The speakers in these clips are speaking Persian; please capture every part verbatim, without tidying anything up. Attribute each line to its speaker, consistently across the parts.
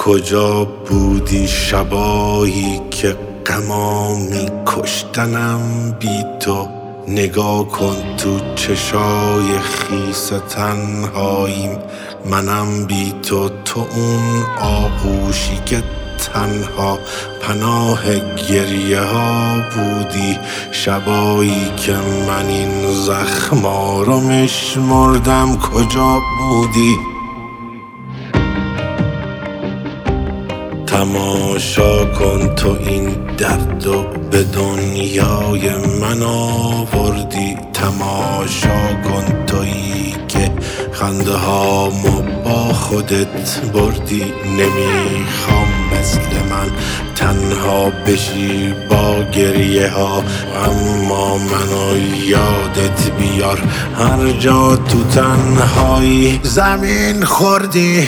Speaker 1: کجا بودی شبایی که غما می کشتنم بی تو؟ نگاه کن تو چشای خیس تنهاییم، منم بی تو، تو اون آغوشی که تنها پناه گریه ها بودی. شبایی که من این زخما رو میشمردم کجا بودی؟ تماشا کن تو این درد و به دنیای من آوردی. تماشا کن تویی که خنده هامو با خودت بردی. نمیخوام مثل من تنها بشی با گریه ها، اما منو یادت بیار هر جا تو تنهایی زمین خوردی.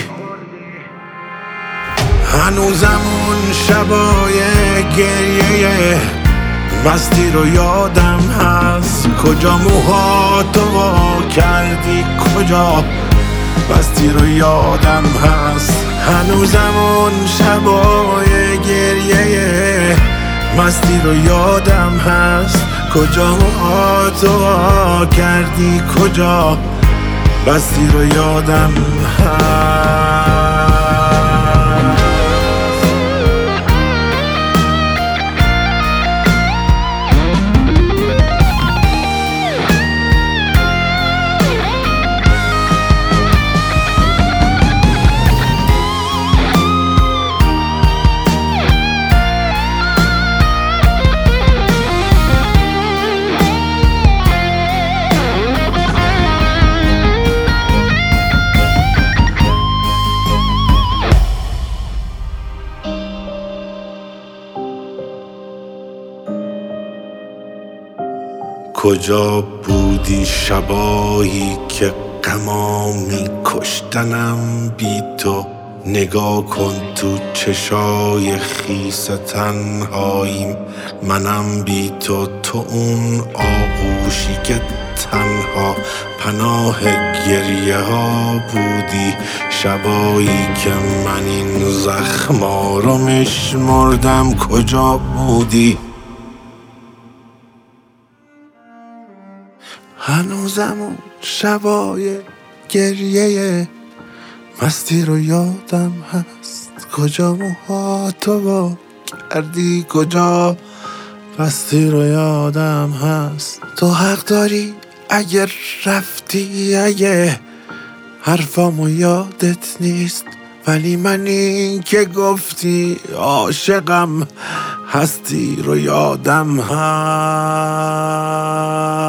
Speaker 1: هنوزم اون شبای گریه مستی رو یادم هست. کجا موهاتو وا کردی، کجا بستی رو یادم هست. هنوزم اون شبای گریه مستی رو یادم هست. کجا موهاتو وا کردی، کجا بستی رو یادم هست. کجا بودی شبایی که غما می کشتنم بی تو؟ نگاه کن تو چشای خیس تنهاییم، منم بی تو، تو اون آغوشی که تنها پناه گریه ها بودی. شبایی که من این زخما رو میشمردم کجا بودی؟ هنوزم اون شبای گریه مستی رو یادم هست. کجا موهاتو وا کردی، کجا بستی رو یادم هست. تو حق داری اگر رفتی، اگه حرفامو یادت نیست، ولی من این که گفتی عاشقم هستی رو یادم هست.